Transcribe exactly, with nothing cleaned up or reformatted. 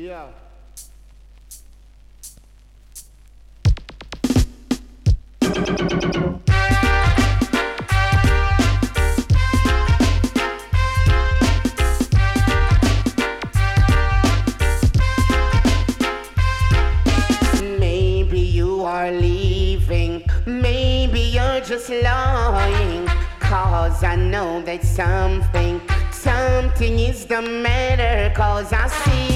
Yeah. Maybe you are leaving, maybe you're just lying, 'cause I know that something, something is the matter, 'cause I see